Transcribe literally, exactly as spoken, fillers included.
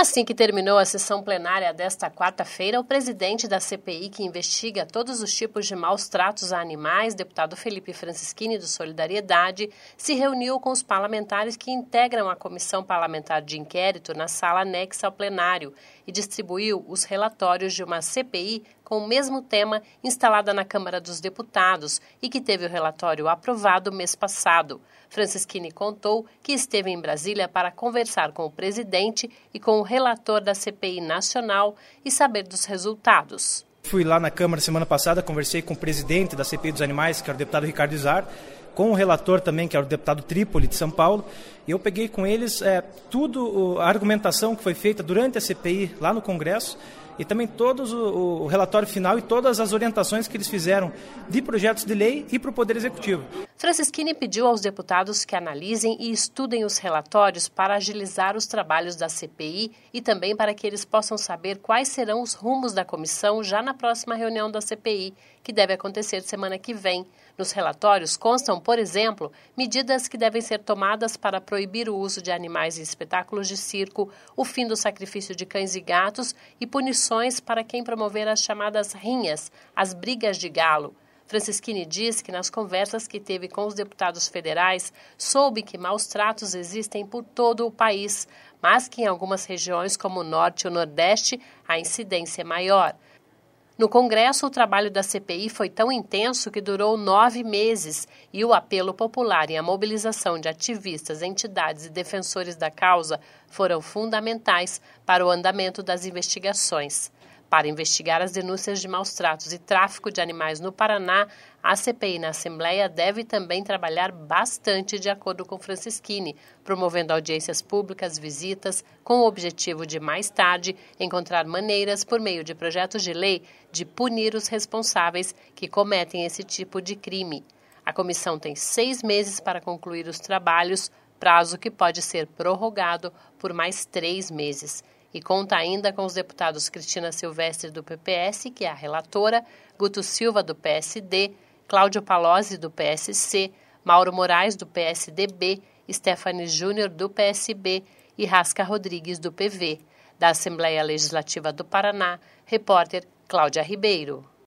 Assim que terminou a sessão plenária desta quarta-feira, o presidente da C P I, que investiga todos os tipos de maus tratos a animais, deputado Felipe Francischini, do Solidariedade, se reuniu com os parlamentares que integram a Comissão Parlamentar de Inquérito na sala anexa ao plenário e distribuiu os relatórios de uma C P I com o mesmo tema instalada na Câmara dos Deputados e que teve o relatório aprovado mês passado. Francischini contou que esteve em Brasília para conversar com o presidente e com o relator da C P I nacional e saber dos resultados. Fui lá na Câmara semana passada, conversei com o presidente da C P I dos Animais, que era o deputado Ricardo Izar, com o relator também, que era o deputado Trípoli, de São Paulo, e eu peguei com eles é, tudo, a argumentação que foi feita durante a C P I lá no Congresso, e também todos o, o relatório final e todas as orientações que eles fizeram de projetos de lei e para o Poder Executivo. Francischini pediu aos deputados que analisem e estudem os relatórios para agilizar os trabalhos da C P I e também para que eles possam saber quais serão os rumos da comissão já na próxima reunião da C P I, que deve acontecer semana que vem. Nos relatórios constam, por exemplo, medidas que devem ser tomadas para proibir o uso de animais em espetáculos de circo, o fim do sacrifício de cães e gatos e punições para quem promover as chamadas rinhas, as brigas de galo. Francischini diz que nas conversas que teve com os deputados federais, soube que maus tratos existem por todo o país, mas que em algumas regiões, como o Norte e o Nordeste, a incidência é maior. No Congresso, o trabalho da C P I foi tão intenso que durou nove meses e o apelo popular e a mobilização de ativistas, entidades e defensores da causa foram fundamentais para o andamento das investigações. Para investigar as denúncias de maus tratos e tráfico de animais no Paraná, a C P I na Assembleia deve também trabalhar bastante, de acordo com Francischini, promovendo audiências públicas, visitas, com o objetivo de, mais tarde, encontrar maneiras, por meio de projetos de lei, de punir os responsáveis que cometem esse tipo de crime. A comissão tem seis meses para concluir os trabalhos, prazo que pode ser prorrogado por mais três meses. E conta ainda com os deputados Cristina Silvestre, do P P S, que é a relatora, Guto Silva, do P S D, Cláudio Palozzi, do P S C, Mauro Moraes, do P S D B, Stephanie Júnior, do P S B e Rasca Rodrigues, do P V. Da Assembleia Legislativa do Paraná, repórter Cláudia Ribeiro.